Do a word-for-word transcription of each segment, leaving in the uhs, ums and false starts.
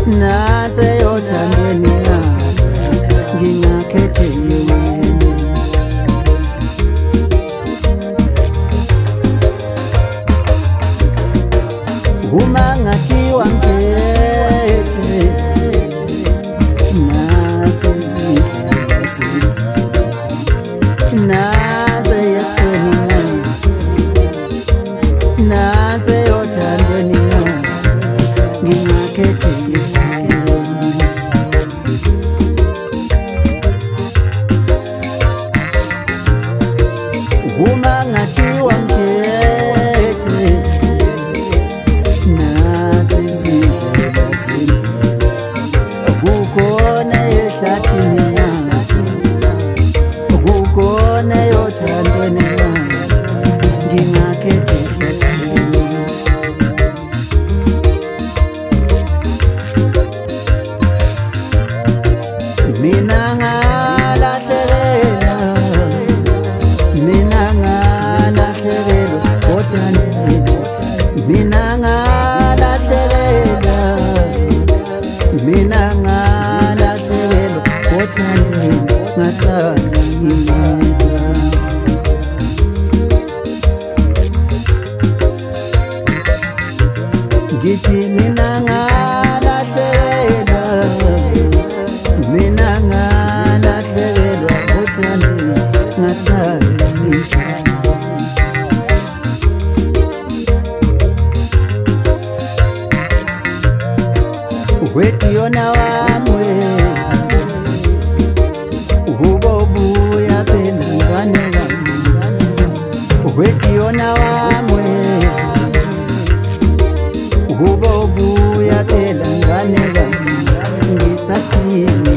nase yothandweni ngingakhethe yena. Uma ngathiwa ngikhethe nase nase yothandweni nase yothandweni ngingakhethe uma ngathiwa ngikhethe nase kukhona ehlathini yakho kukhona yothandweni ngingakhethe mina ngalahlekelwa mina ngalahlekelwa othandweni mina ngalahlekelwa mina ngalahlekelwa othandweni ngasala ngimedwa ngithi mina ngalahlekelwa mina ngalahlekelwa othandweni ngasala ngimedwa wethi yona wami ubobuya phela ngane ngane wethi yona wami ubobuya phela ngane ngane ngisaphila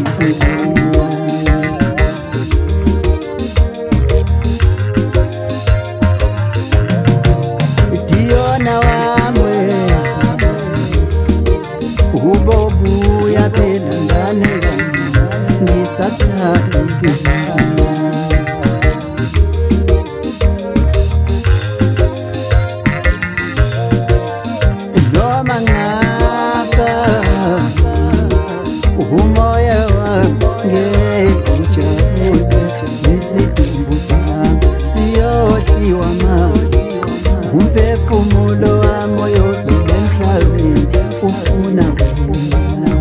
Diyona wami ubobuya phela ngane ngane ngisaphila noma ngafa umoya wami ngejabule isidumbu sami siyodliwa manje umphefumulo wami oyozula emhlabeni ufuna wena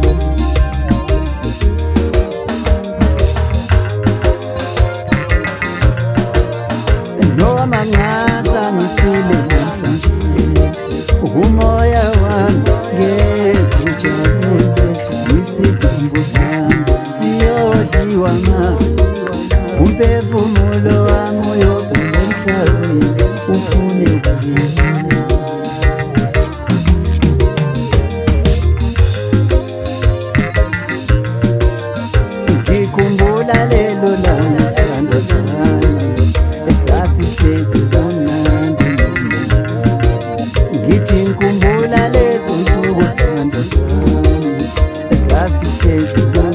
noma ngasa ngifile namhlanje umoya wami ngejabule isidumbu sami siyodliwa manje umphefumulo wami oyozula emhlabeni ufune wena ngikhumbula lelo langa sithando sami esasihlezi sonandi ngithi ngikhumbula lezo nsuku sithando sami esasihlezi